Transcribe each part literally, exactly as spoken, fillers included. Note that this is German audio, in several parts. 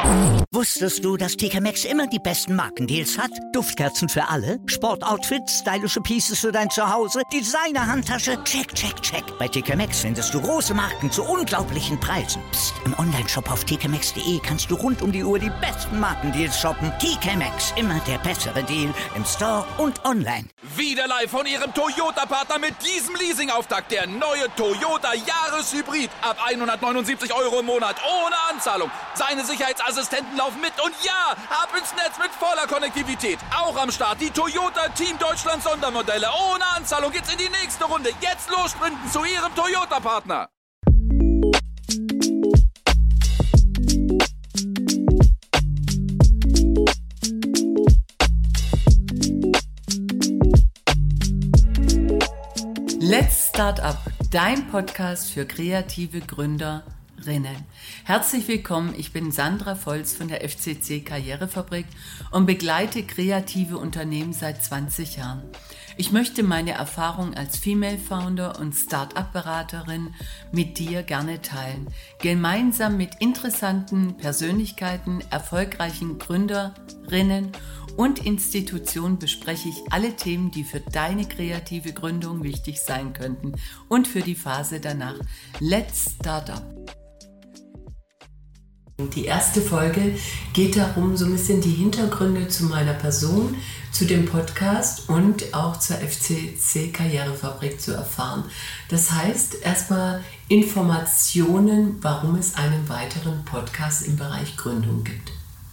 Wusstest du, dass T K Maxx immer die besten Markendeals hat? Duftkerzen für alle, Sportoutfits, stylische Pieces für dein Zuhause, Designer-Handtasche, check, check, check. Bei T K Maxx findest du große Marken zu unglaublichen Preisen. Psst. Im Onlineshop auf t k maxx punkt d e kannst du rund um die Uhr die besten Markendeals shoppen. T K Maxx, immer der bessere Deal im Store und online. Wieder live von Ihrem Toyota-Partner mit diesem Leasing-Auftakt. Der neue Toyota Jahreshybrid. Ab hundertneunundsiebzig Euro im Monat. Ohne Anzahlung. Seine Sicherheitsassistenten laufen mit. Und ja, ab ins Netz mit voller Konnektivität. Auch am Start die Toyota Team Deutschland Sondermodelle. Ohne Anzahlung geht's in die nächste Runde. Jetzt los sprinten zu Ihrem Toyota-Partner. Let's Start Up, dein Podcast für kreative Gründerinnen. Herzlich willkommen, ich bin Sandra Volz von der F C C Karrierefabrik und begleite kreative Unternehmen seit zwanzig Jahren. Ich möchte meine Erfahrung als Female Founder und Start-up-Beraterin mit dir gerne teilen. Gemeinsam mit interessanten Persönlichkeiten, erfolgreichen Gründerinnen und Institutionen bespreche ich alle Themen, die für deine kreative Gründung wichtig sein könnten und für die Phase danach. Let's Start Up. Die erste Folge geht darum, so ein bisschen die Hintergründe zu meiner Person, zu dem Podcast und auch zur F C C Karrierefabrik zu erfahren. Das heißt, erstmal Informationen, warum es einen weiteren Podcast im Bereich Gründung gibt.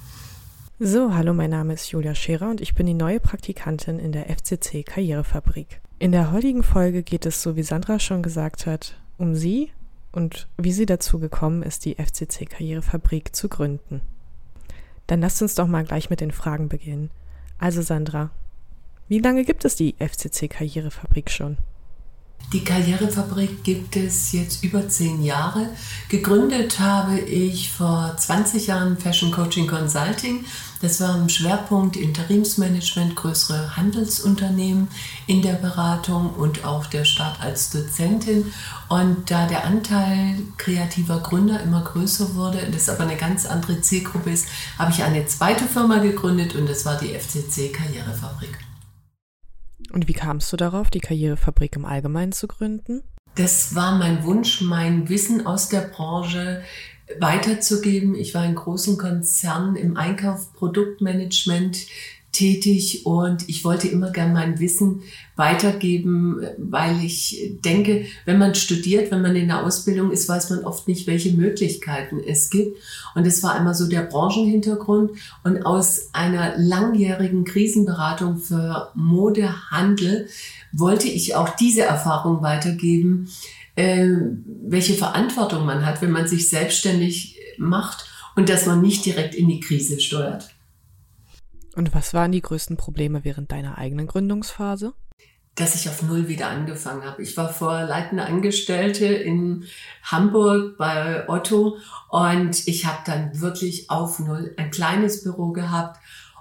So, hallo, mein Name ist Julia Scherer und ich bin die neue Praktikantin in der F C C Karrierefabrik. In der heutigen Folge geht es, so wie Sandra schon gesagt hat, um sie und wie sie dazu gekommen ist, die F C C Karrierefabrik zu gründen. Dann lasst uns doch mal gleich mit den Fragen beginnen. Also Sandra, wie lange gibt es die F C C Karrierefabrik schon? Die Karrierefabrik gibt es jetzt über zehn Jahre. Gegründet habe ich vor zwanzig Jahren Fashion Coaching Consulting. Das war im Schwerpunkt Interimsmanagement, größere Handelsunternehmen in der Beratung und auch der Start als Dozentin. Und da der Anteil kreativer Gründer immer größer wurde, das aber eine ganz andere Zielgruppe ist, habe ich eine zweite Firma gegründet und das war die F C C Karrierefabrik. Und wie kamst du darauf, die Karrierefabrik im Allgemeinen zu gründen? Das war mein Wunsch, mein Wissen aus der Branche weiterzugeben. Ich war in großen Konzernen im Einkauf, Produktmanagement tätig und ich wollte immer gern mein Wissen weitergeben, weil ich denke, wenn man studiert, wenn man in der Ausbildung ist, weiß man oft nicht, welche Möglichkeiten es gibt. Und es war einmal so der Branchenhintergrund und aus einer langjährigen Krisenberatung für Modehandel wollte ich auch diese Erfahrung weitergeben, äh, welche Verantwortung man hat, wenn man sich selbstständig macht und dass man nicht direkt in die Krise steuert. Und was waren die größten Probleme während deiner eigenen Gründungsphase? Dass ich auf Null wieder angefangen habe. Ich war vorher leitende Angestellte in Hamburg bei Otto und ich habe dann wirklich auf Null ein kleines Büro gehabt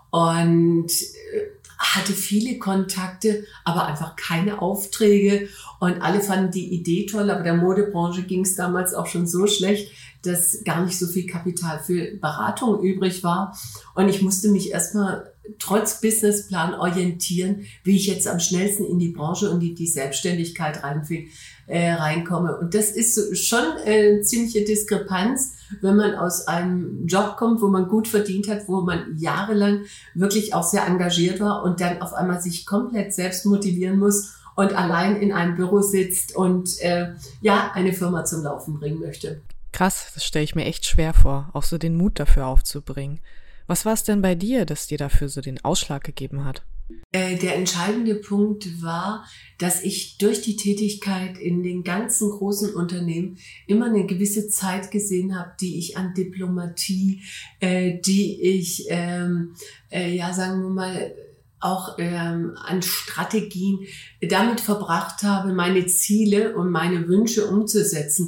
und hatte viele Kontakte, aber einfach keine Aufträge und alle fanden die Idee toll, aber der Modebranche ging es damals auch schon so schlecht, dass gar nicht so viel Kapital für Beratung übrig war und ich musste mich erstmal trotz Businessplan orientieren, wie ich jetzt am schnellsten in die Branche und die, die Selbstständigkeit reinfing, äh, reinkomme. Und das ist so, schon eine ziemliche Diskrepanz, wenn man aus einem Job kommt, wo man gut verdient hat, wo man jahrelang wirklich auch sehr engagiert war und dann auf einmal sich komplett selbst motivieren muss und allein in einem Büro sitzt und äh, ja eine Firma zum Laufen bringen möchte. Krass, das stelle ich mir echt schwer vor, auch so den Mut dafür aufzubringen. Was war es denn bei dir, das dir dafür so den Ausschlag gegeben hat? Äh, der entscheidende Punkt war, dass ich durch die Tätigkeit in den ganzen großen Unternehmen immer eine gewisse Zeit gesehen habe, die ich an Diplomatie, äh, die ich, ähm, äh, ja sagen wir mal, auch ähm, an Strategien damit verbracht habe, meine Ziele und meine Wünsche umzusetzen.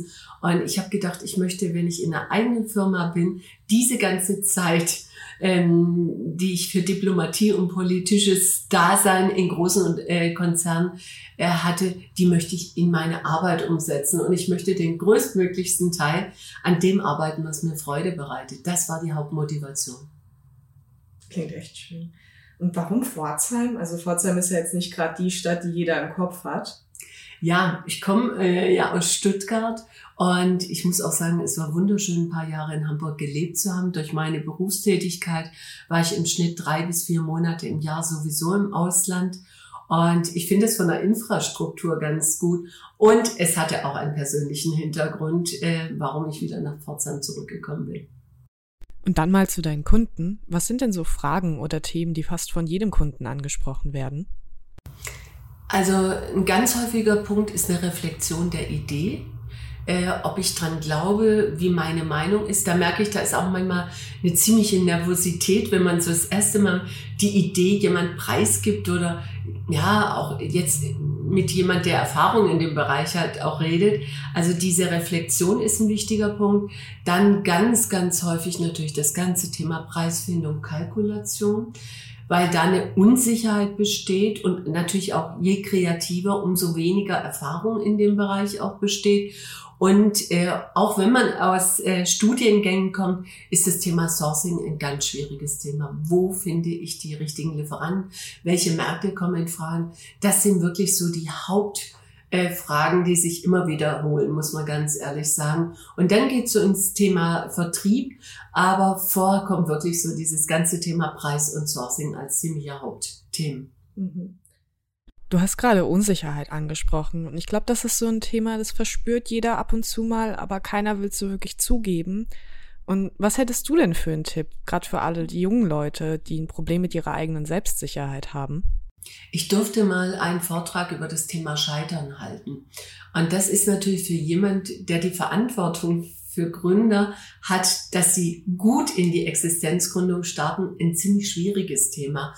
Und ich habe gedacht, ich möchte, wenn ich in einer eigenen Firma bin, diese ganze Zeit, ähm, die ich für Diplomatie und politisches Dasein in großen äh, Konzernen äh, hatte, die möchte ich in meine Arbeit umsetzen. Und ich möchte den größtmöglichsten Teil an dem arbeiten, was mir Freude bereitet. Das war die Hauptmotivation. Klingt echt schön. Und warum Pforzheim? Also Pforzheim ist ja jetzt nicht gerade die Stadt, die jeder im Kopf hat. Ja, ich komme äh, ja aus Stuttgart und ich muss auch sagen, es war wunderschön, ein paar Jahre in Hamburg gelebt zu haben. Durch meine Berufstätigkeit war ich im Schnitt drei bis vier Monate im Jahr sowieso im Ausland. Und ich finde es von der Infrastruktur ganz gut. Und es hatte auch einen persönlichen Hintergrund, äh, warum ich wieder nach Pforzheim zurückgekommen bin. Und dann mal zu deinen Kunden. Was sind denn so Fragen oder Themen, die fast von jedem Kunden angesprochen werden? Also ein ganz häufiger Punkt ist eine Reflexion der Idee. Äh, ob ich dran glaube, wie meine Meinung ist. Da merke ich, da ist auch manchmal eine ziemliche Nervosität, wenn man so das erste Mal die Idee jemand preisgibt oder ja, auch jetzt mit jemand, der Erfahrung in dem Bereich hat, auch redet. Also diese Reflexion ist ein wichtiger Punkt. Dann ganz, ganz häufig natürlich das ganze Thema Preisfindung, Kalkulation, weil da eine Unsicherheit besteht und natürlich auch je kreativer, umso weniger Erfahrung in dem Bereich auch besteht. Und äh, auch wenn man aus äh, Studiengängen kommt, ist das Thema Sourcing ein ganz schwieriges Thema. Wo finde ich die richtigen Lieferanten? Welche Märkte kommen in Frage? Das sind wirklich so die Hauptfragen, äh, die sich immer wiederholen, muss man ganz ehrlich sagen. Und dann geht's so ins Thema Vertrieb, aber vorher kommt wirklich so dieses ganze Thema Preis und Sourcing als ziemliche Hauptthemen. Mhm. Du hast gerade Unsicherheit angesprochen und ich glaube, das ist so ein Thema, das verspürt jeder ab und zu mal, aber keiner will es so wirklich zugeben. Und was hättest du denn für einen Tipp, gerade für alle die jungen Leute, die ein Problem mit ihrer eigenen Selbstsicherheit haben? Ich durfte mal einen Vortrag über das Thema Scheitern halten. Und das ist natürlich für jemand, der die Verantwortung für Gründer hat, dass sie gut in die Existenzgründung starten, ein ziemlich schwieriges Thema.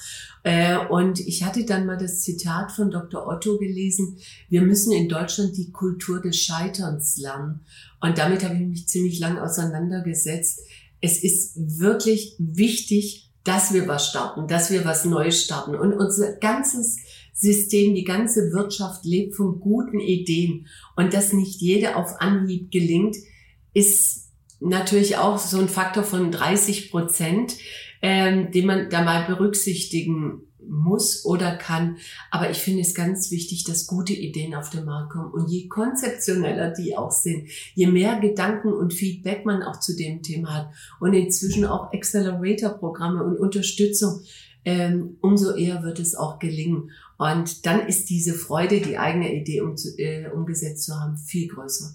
Und ich hatte dann mal das Zitat von Doktor Otto gelesen, wir müssen in Deutschland die Kultur des Scheiterns lernen. Und damit habe ich mich ziemlich lang auseinandergesetzt. Es ist wirklich wichtig, dass wir was starten, dass wir was Neues starten. Und unser ganzes System, die ganze Wirtschaft lebt von guten Ideen. Und dass nicht jede auf Anhieb gelingt, ist natürlich auch so ein Faktor von dreißig Prozent, ähm, den man da mal berücksichtigen muss oder kann. Aber ich finde es ganz wichtig, dass gute Ideen auf den Markt kommen. Und je konzeptioneller die auch sind, je mehr Gedanken und Feedback man auch zu dem Thema hat und inzwischen auch Accelerator-Programme und Unterstützung, ähm, umso eher wird es auch gelingen. Und dann ist diese Freude, die eigene Idee um, äh, umgesetzt zu haben, viel größer.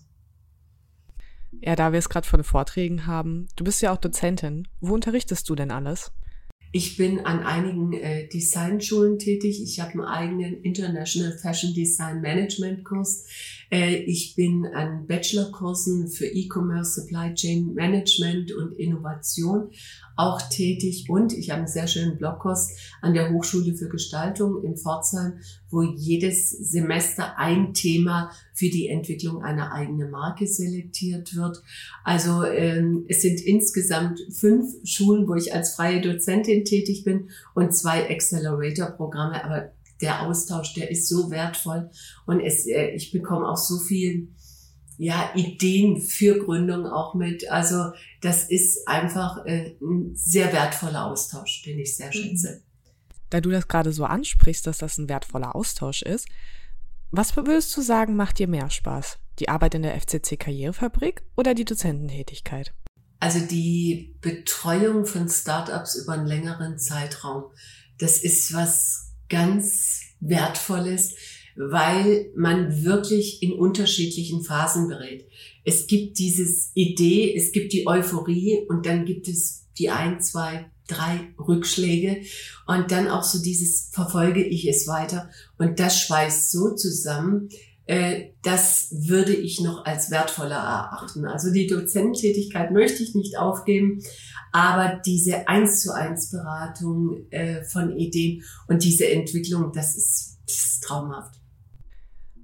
Ja, da wir es gerade von Vorträgen haben, du bist ja auch Dozentin. Wo unterrichtest du denn alles? Ich bin an einigen äh, Designschulen tätig. Ich habe einen eigenen International Fashion Design Management Kurs. Äh, ich bin an Bachelorkursen für E-Commerce, Supply Chain Management und Innovation auch tätig. Und ich habe einen sehr schönen Blogkurs an der Hochschule für Gestaltung in Pforzheim, wo jedes Semester ein Thema für die Entwicklung einer eigenen Marke selektiert wird. Also ähm, es sind insgesamt fünf Schulen, wo ich als freie Dozentin tätig bin und zwei Accelerator-Programme. Aber der Austausch, der ist so wertvoll und es, äh, ich bekomme auch so viel ja, Ideen für Gründung auch mit. Also das ist einfach äh, ein sehr wertvoller Austausch, den ich sehr schätze. Da du das gerade so ansprichst, dass das ein wertvoller Austausch ist, was würdest du sagen, macht dir mehr Spaß? Die Arbeit in der F C C Karrierefabrik oder die Dozententätigkeit? Also die Betreuung von Startups über einen längeren Zeitraum, das ist was ganz Wertvolles, weil man wirklich in unterschiedlichen Phasen berät. Es gibt dieses Idee, es gibt die Euphorie und dann gibt es die ein, zwei, drei Rückschläge und dann auch so dieses verfolge ich es weiter und das schweißt so zusammen, äh, das würde ich noch als wertvoller erachten. Also die Dozententätigkeit möchte ich nicht aufgeben, aber diese eins zu eins Beratung äh, von Ideen und diese Entwicklung, das ist, das ist traumhaft.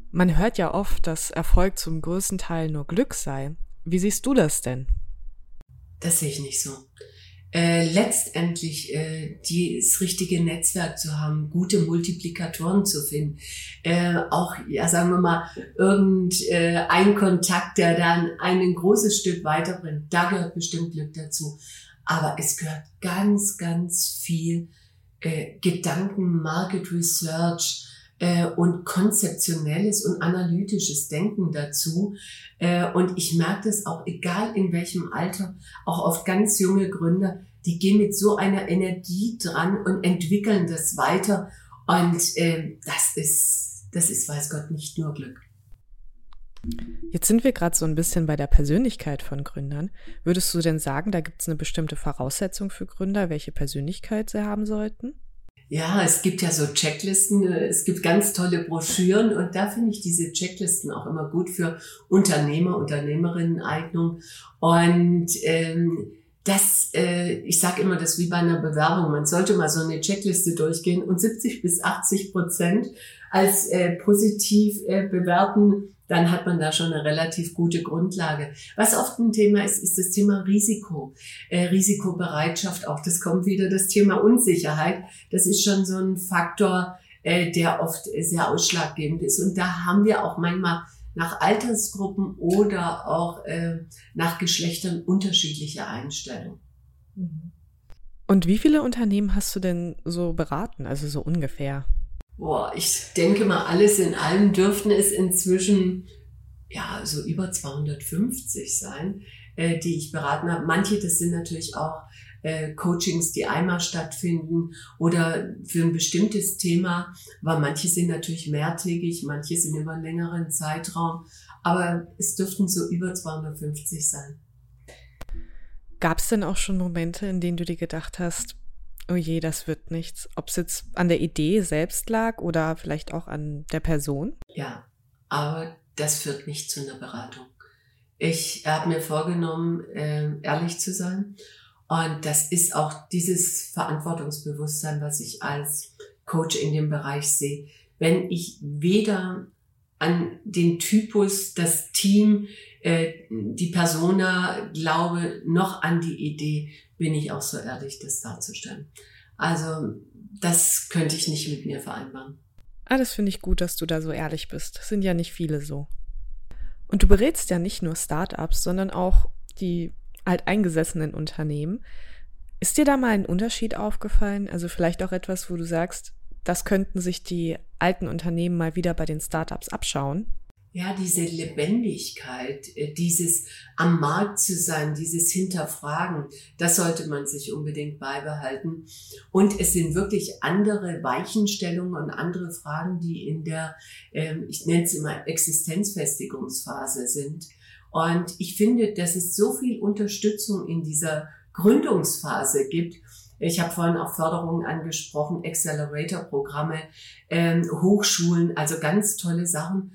Man hört ja oft, dass Erfolg zum größten Teil nur Glück sei. Wie siehst du das denn? Das sehe ich nicht so. Äh, letztendlich äh, das richtige Netzwerk zu haben, gute Multiplikatoren zu finden, äh, auch, ja, sagen wir mal, irgendein äh, Kontakt, der dann ein großes Stück weiterbringt, da gehört bestimmt Glück dazu. Aber es gehört ganz, ganz viel äh, Gedanken, Market Research äh, und konzeptionelles und analytisches Denken dazu. Äh, und ich merke das auch, egal in welchem Alter, auch oft ganz junge Gründer, die gehen mit so einer Energie dran und entwickeln das weiter. Und äh, das ist, das ist, weiß Gott, nicht nur Glück. Jetzt sind wir gerade so ein bisschen bei der Persönlichkeit von Gründern. Würdest du denn sagen, da gibt es eine bestimmte Voraussetzung für Gründer, welche Persönlichkeit sie haben sollten? Ja, es gibt ja so Checklisten, es gibt ganz tolle Broschüren und da finde ich diese Checklisten auch immer gut für Unternehmer, Unternehmerinnen-Eignung. Und ähm, das, äh, ich sage immer, das ist wie bei einer Bewerbung. Man sollte mal so eine Checkliste durchgehen und siebzig bis achtzig Prozent als äh, positiv äh, bewerten. Dann hat man da schon eine relativ gute Grundlage. Was oft ein Thema ist, ist das Thema Risiko, äh, Risikobereitschaft auch. Das kommt wieder das Thema Unsicherheit. Das ist schon so ein Faktor, äh, der oft sehr ausschlaggebend ist. Und da haben wir auch manchmal nach Altersgruppen oder auch äh, nach Geschlechtern unterschiedliche Einstellungen. Und wie viele Unternehmen hast du denn so beraten, also so ungefähr? Boah, ich denke mal, alles in allem dürften es inzwischen ja so über zweihundertfünfzig sein, äh, die ich beraten habe. Manche, das sind natürlich auch äh, Coachings, die einmal stattfinden oder für ein bestimmtes Thema, aber manche sind natürlich mehrtägig, manche sind über einen längeren Zeitraum, aber es dürften so über zweihundertfünfzig sein. Gab es denn auch schon Momente, in denen du dir gedacht hast, oh je, das wird nichts. Ob es jetzt an der Idee selbst lag oder vielleicht auch an der Person? Ja, aber das führt nicht zu einer Beratung. Ich habe mir vorgenommen, äh, ehrlich zu sein. Und das ist auch dieses Verantwortungsbewusstsein, was ich als Coach in dem Bereich sehe. Wenn ich weder an den Typus, das Team, äh, die Persona glaube, noch an die Idee, bin ich auch so ehrlich, das darzustellen. Also das könnte ich nicht mit mir vereinbaren. Ah, das finde ich gut, dass du da so ehrlich bist. Das sind ja nicht viele so. Und du berätst ja nicht nur Startups, sondern auch die alteingesessenen Unternehmen. Ist dir da mal ein Unterschied aufgefallen? Also vielleicht auch etwas, wo du sagst, das könnten sich die alten Unternehmen mal wieder bei den Startups abschauen? Ja, diese Lebendigkeit, dieses am Markt zu sein, dieses Hinterfragen, das sollte man sich unbedingt beibehalten. Und es sind wirklich andere Weichenstellungen und andere Fragen, die in der, ähm, ich nenne es immer Existenzfestigungsphase sind. Und ich finde, dass es so viel Unterstützung in dieser Gründungsphase gibt. Ich habe vorhin auch Förderungen angesprochen, Accelerator-Programme, ähm, Hochschulen, also ganz tolle Sachen.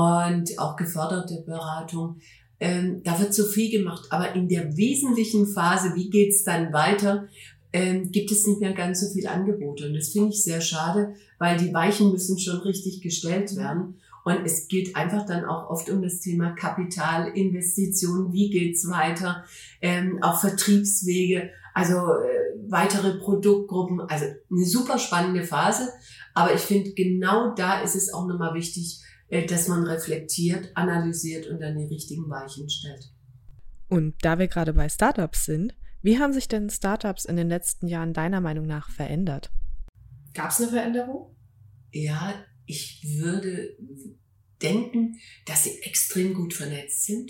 Und auch geförderte Beratung. Ähm, da wird so viel gemacht. Aber in der wesentlichen Phase, wie geht's dann weiter, ähm, gibt es nicht mehr ganz so viel Angebote. Und das finde ich sehr schade, weil die Weichen müssen schon richtig gestellt werden. Und es geht einfach dann auch oft um das Thema Kapital, Investitionen, wie geht's weiter, ähm, auch Vertriebswege, also äh, weitere Produktgruppen. Also eine super spannende Phase. Aber ich finde, genau da ist es auch nochmal wichtig, dass man reflektiert, analysiert und dann die richtigen Weichen stellt. Und da wir gerade bei Startups sind, wie haben sich denn Startups in den letzten Jahren deiner Meinung nach verändert? Gab es eine Veränderung? Ja, ich würde denken, dass sie extrem gut vernetzt sind,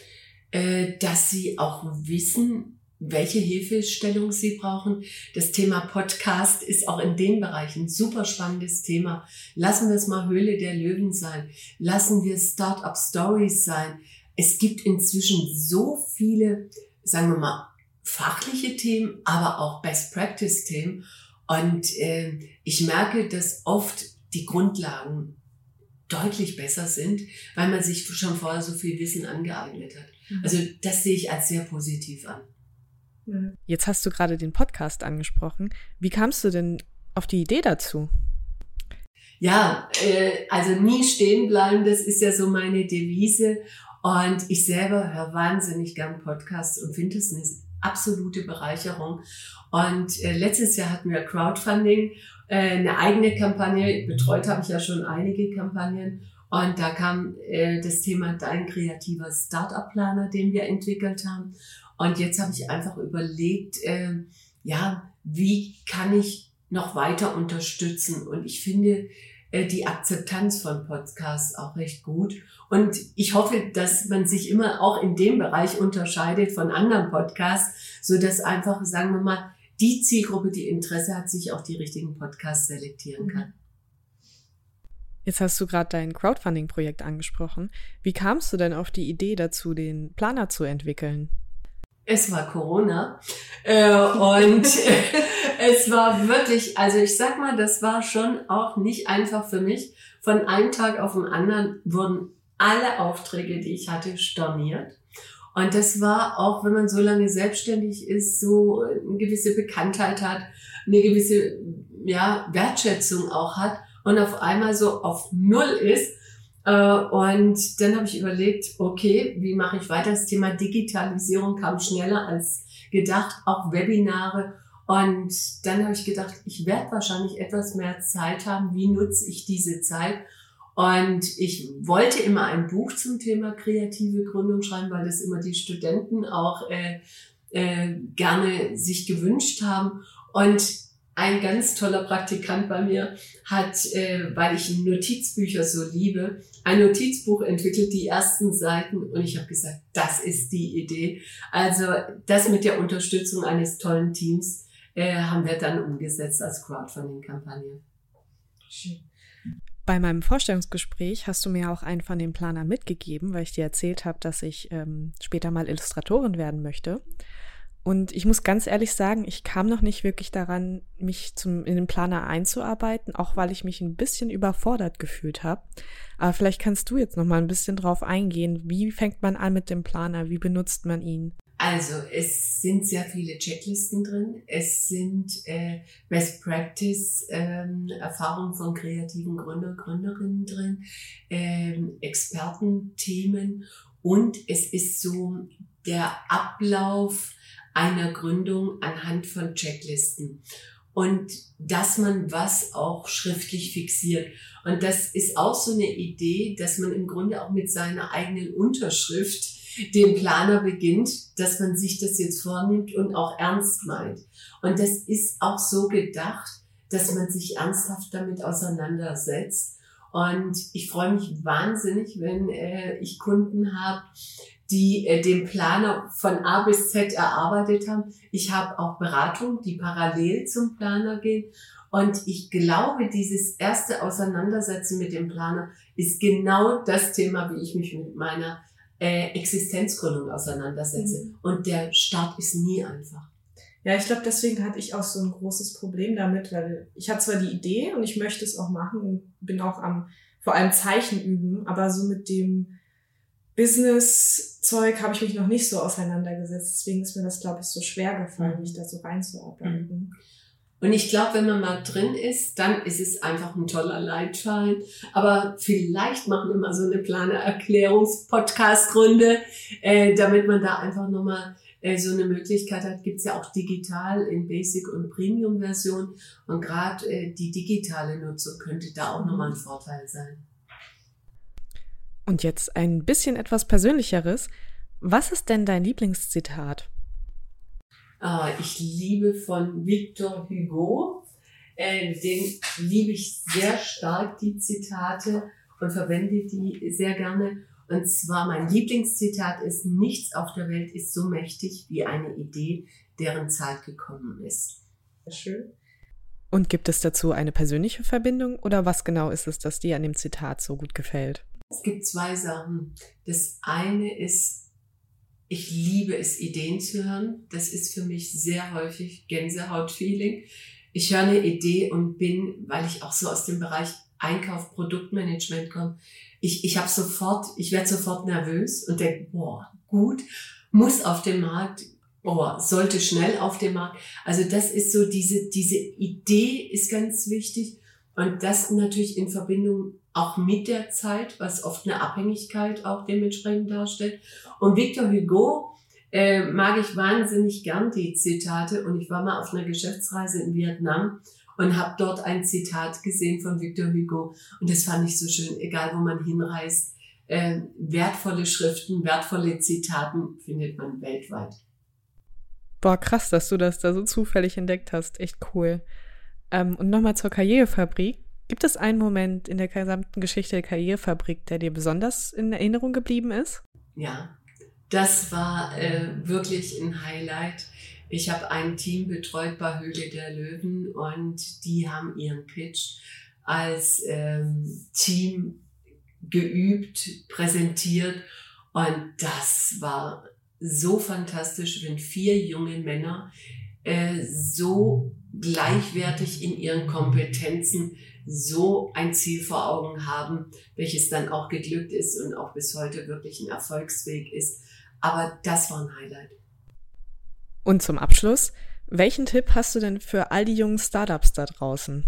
dass sie auch wissen, welche Hilfestellung sie brauchen. Das Thema Podcast ist auch in dem Bereich ein super spannendes Thema. Lassen wir es mal Höhle der Löwen sein. Lassen wir Startup Stories sein. Es gibt inzwischen so viele, sagen wir mal, fachliche Themen, aber auch Best Practice Themen. Und äh, ich merke, dass oft die Grundlagen deutlich besser sind, weil man sich schon vorher so viel Wissen angeeignet hat. Also das sehe ich als sehr positiv an. Jetzt hast du gerade den Podcast angesprochen. Wie kamst du denn auf die Idee dazu? Ja, äh, also nie stehen bleiben, das ist ja so meine Devise. Und ich selber höre wahnsinnig gern Podcasts und finde es eine absolute Bereicherung. Und äh, letztes Jahr hatten wir Crowdfunding, äh, eine eigene Kampagne. Betreut habe ich ja schon einige Kampagnen. Und da kam äh, das Thema Dein kreativer Startup-Planer, den wir entwickelt haben. Und jetzt habe ich einfach überlegt, äh, ja, wie kann ich noch weiter unterstützen? Und ich finde äh, die Akzeptanz von Podcasts auch recht gut. Und ich hoffe, dass man sich immer auch in dem Bereich unterscheidet von anderen Podcasts, so dass einfach, sagen wir mal, die Zielgruppe, die Interesse hat, sich auch die richtigen Podcasts selektieren kann. Jetzt hast du gerade dein Crowdfunding-Projekt angesprochen. Wie kamst du denn auf die Idee dazu, den Planer zu entwickeln? Es war Corona äh, und es war wirklich, also ich sag mal, das war schon auch nicht einfach für mich. Von einem Tag auf den anderen wurden alle Aufträge, die ich hatte, storniert. Und das war auch, wenn man so lange selbstständig ist, so eine gewisse Bekanntheit hat, eine gewisse ja, Wertschätzung auch hat und auf einmal so auf Null ist. Und dann habe ich überlegt, okay, wie mache ich weiter? Das Thema Digitalisierung kam schneller als gedacht, auch Webinare. Und dann habe ich gedacht, ich werde wahrscheinlich etwas mehr Zeit haben. Wie nutze ich diese Zeit? Und ich wollte immer ein Buch zum Thema kreative Gründung schreiben, weil das immer die Studenten auch äh, äh, gerne sich gewünscht haben. Und ein ganz toller Praktikant bei mir hat, äh, weil ich Notizbücher so liebe, ein Notizbuch entwickelt, die ersten Seiten. Und ich habe gesagt, das ist die Idee. Also das mit der Unterstützung eines tollen Teams äh, haben wir dann umgesetzt als Crowdfunding-Kampagne. Schön. Bei meinem Vorstellungsgespräch hast du mir auch einen von den Planern mitgegeben, weil ich dir erzählt habe, dass ich ähm, später mal Illustratorin werden möchte. Und ich muss ganz ehrlich sagen, ich kam noch nicht wirklich daran, mich zum, in den Planer einzuarbeiten, auch weil ich mich ein bisschen überfordert gefühlt habe. Aber vielleicht kannst du jetzt noch mal ein bisschen drauf eingehen. Wie fängt man an mit dem Planer? Wie benutzt man ihn? Also es sind sehr viele Checklisten drin. Es sind äh, Best Practice ähm, Erfahrungen von kreativen Gründer, Gründerinnen drin, ähm, Expertenthemen und es ist so der Ablauf einer Gründung anhand von Checklisten und dass man was auch schriftlich fixiert. Und das ist auch so eine Idee, dass man im Grunde auch mit seiner eigenen Unterschrift den Planer beginnt, dass man sich das jetzt vornimmt und auch ernst meint. Und das ist auch so gedacht, dass man sich ernsthaft damit auseinandersetzt. Und ich freue mich wahnsinnig, wenn äh, ich Kunden habe, die äh, den Planer von A bis Z erarbeitet haben. Ich habe auch Beratungen, die parallel zum Planer gehen. Und ich glaube, dieses erste Auseinandersetzen mit dem Planer ist genau das Thema, wie ich mich mit meiner äh, Existenzgründung auseinandersetze. Mhm. Und der Start ist nie einfach. Ja, ich glaube, deswegen hatte ich auch so ein großes Problem damit, weil ich hatte zwar die Idee und ich möchte es auch machen und bin auch am vor allem Zeichen üben, aber so mit dem Business-Zeug habe ich mich noch nicht so auseinandergesetzt. Deswegen ist mir das, glaube ich, so schwer gefallen, mich da so reinzuarbeiten. Und ich glaube, wenn man mal drin ist, dann ist es einfach ein toller Leitfaden. Aber vielleicht machen wir mal so eine Planer-Erklärungs-Podcast-Runde, äh, damit man da einfach nochmal äh, so eine Möglichkeit hat. Gibt's ja auch digital in Basic- und Premium-Version. Und gerade äh, die digitale Nutzung könnte da auch nochmal ein Vorteil sein. Und jetzt ein bisschen etwas Persönlicheres. Was ist denn dein Lieblingszitat? Ah, ich liebe von Victor Hugo. Äh, den liebe ich sehr stark, die Zitate, und verwende die sehr gerne. Und zwar mein Lieblingszitat ist: Nichts auf der Welt ist so mächtig wie eine Idee, deren Zeit gekommen ist. Sehr schön. Und gibt es dazu eine persönliche Verbindung oder was genau ist es, das dir an dem Zitat so gut gefällt? Es gibt zwei Sachen. Das eine ist, ich liebe es, Ideen zu hören. Das ist für mich sehr häufig Gänsehaut-Feeling. Ich höre eine Idee und bin, weil ich auch so aus dem Bereich Einkauf, Produktmanagement komme, ich, ich habe sofort, ich werde sofort nervös und denke, boah, gut, muss auf den Markt, boah, sollte schnell auf den Markt. Also das ist so, diese, diese Idee ist ganz wichtig. Und das natürlich in Verbindung auch mit der Zeit, was oft eine Abhängigkeit auch dementsprechend darstellt. Und Victor Hugo äh, mag ich wahnsinnig gern, die Zitate. Und ich war mal auf einer Geschäftsreise in Vietnam und habe dort ein Zitat gesehen von Victor Hugo. Und das fand ich so schön, egal wo man hinreist. Äh, wertvolle Schriften, wertvolle Zitaten findet man weltweit. Boah, krass, dass du das da so zufällig entdeckt hast. Echt cool. Ähm, und nochmal zur Karrierefabrik. Gibt es einen Moment in der gesamten Geschichte der Karrierefabrik, der dir besonders in Erinnerung geblieben ist? Ja, das war äh, wirklich ein Highlight. Ich habe ein Team betreut bei Höhle der Löwen und die haben ihren Pitch als ähm, Team geübt, präsentiert und das war so fantastisch, wenn vier junge Männer äh, so gleichwertig in ihren Kompetenzen so ein Ziel vor Augen haben, welches dann auch geglückt ist und auch bis heute wirklich ein Erfolgsweg ist. Aber das war ein Highlight. Und zum Abschluss, welchen Tipp hast du denn für all die jungen Startups da draußen?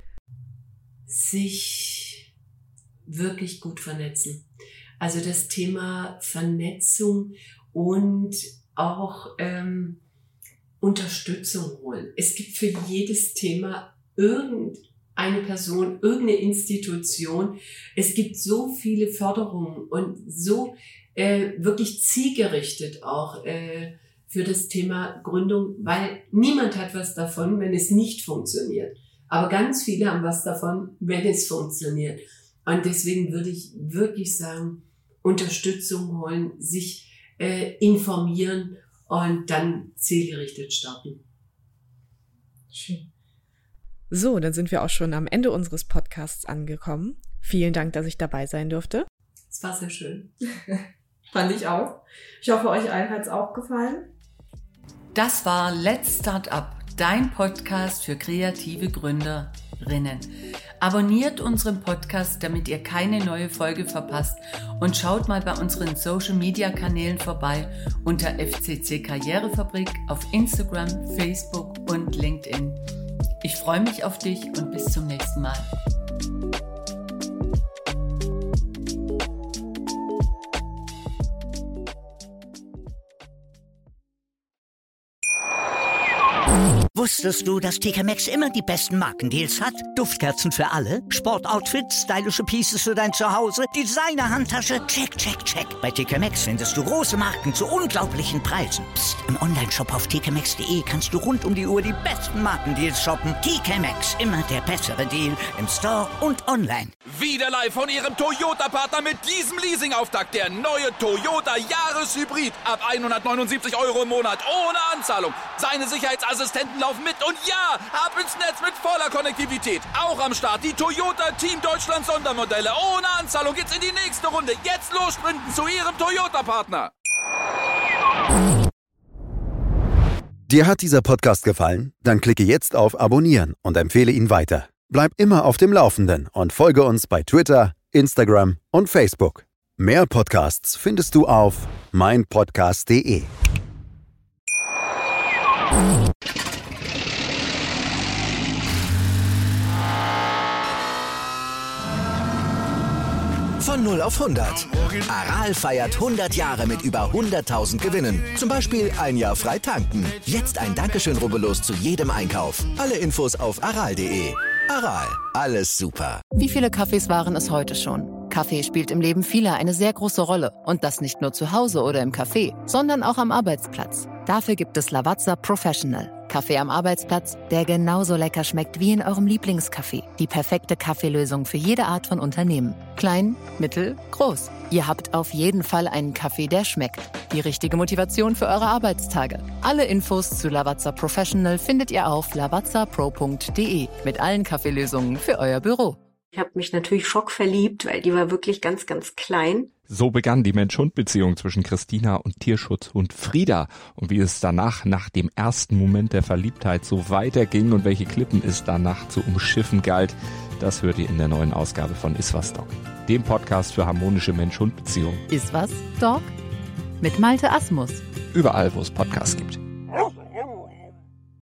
Sich wirklich gut vernetzen. Also das Thema Vernetzung und auch ähm, Unterstützung holen. Es gibt für jedes Thema irgendeine Person, irgendeine Institution. Es gibt so viele Förderungen und so äh, wirklich zielgerichtet auch äh, für das Thema Gründung, weil niemand hat was davon, wenn es nicht funktioniert. Aber ganz viele haben was davon, wenn es funktioniert. Und deswegen würde ich wirklich sagen, Unterstützung holen, sich äh, informieren und dann zielgerichtet starten. Schön. So, dann sind wir auch schon am Ende unseres Podcasts angekommen. Vielen Dank, dass ich dabei sein durfte. Es war sehr schön. Fand ich auch. Ich hoffe, euch allen hat es auch gefallen. Das war Let's Start Up, dein Podcast für kreative Gründerinnen. Abonniert unseren Podcast, damit ihr keine neue Folge verpasst und schaut mal bei unseren Social-Media-Kanälen vorbei unter F C C Karrierefabrik auf Instagram, Facebook und LinkedIn. Ich freue mich auf dich und bis zum nächsten Mal. Wusstest du, dass T K Maxx immer die besten Markendeals hat? Duftkerzen für alle, Sportoutfits, stylische Pieces für dein Zuhause, Designer-Handtasche, check, check, check. Bei T K Maxx findest du große Marken zu unglaublichen Preisen. Psst. Im Onlineshop auf t k maxx punkt d e kannst du rund um die Uhr die besten Markendeals shoppen. T K Maxx, immer der bessere Deal im Store und online. Wieder live von Ihrem Toyota-Partner mit diesem Leasing-Auftakt. Der neue Toyota Jahreshybrid. Ab hundertneunundsiebzig Euro im Monat ohne Anzahlung. Seine Sicherheitsassistenten laufen mit und ja, ab ins Netz mit voller Konnektivität. Auch am Start die Toyota Team Deutschland Sondermodelle. Ohne Anzahlung geht's in die nächste Runde. Jetzt los sprinten zu Ihrem Toyota-Partner. Dir hat dieser Podcast gefallen? Dann klicke jetzt auf Abonnieren und empfehle ihn weiter. Bleib immer auf dem Laufenden und folge uns bei Twitter, Instagram und Facebook. Mehr Podcasts findest du auf mein podcast punkt d e. Von null auf hundert. Aral feiert hundert Jahre mit über hunderttausend Gewinnen. Zum Beispiel ein Jahr frei tanken. Jetzt ein Dankeschön, rubbellos zu jedem Einkauf. Alle Infos auf aral punkt d e. Aral, alles super. Wie viele Kaffees waren es heute schon? Kaffee spielt im Leben vieler eine sehr große Rolle. Und das nicht nur zu Hause oder im Café, sondern auch am Arbeitsplatz. Dafür gibt es Lavazza Professional. Kaffee am Arbeitsplatz, der genauso lecker schmeckt wie in eurem Lieblingscafé. Die perfekte Kaffeelösung für jede Art von Unternehmen. Klein, mittel, groß. Ihr habt auf jeden Fall einen Kaffee, der schmeckt. Die richtige Motivation für eure Arbeitstage. Alle Infos zu Lavazza Professional findet ihr auf lavazza pro punkt d e mit allen Kaffeelösungen für euer Büro. Ich habe mich natürlich schockverliebt, weil die war wirklich ganz, ganz klein. So begann die Mensch-Hund-Beziehung zwischen Christina und Tierschutzhund Frieda. Und wie es danach, nach dem ersten Moment der Verliebtheit, so weiterging und welche Klippen es danach zu umschiffen galt, das hört ihr in der neuen Ausgabe von Iswas Dog, dem Podcast für harmonische Mensch-Hund-Beziehungen. Iswas Dog? Mit Malte Asmus. Überall, wo es Podcasts gibt.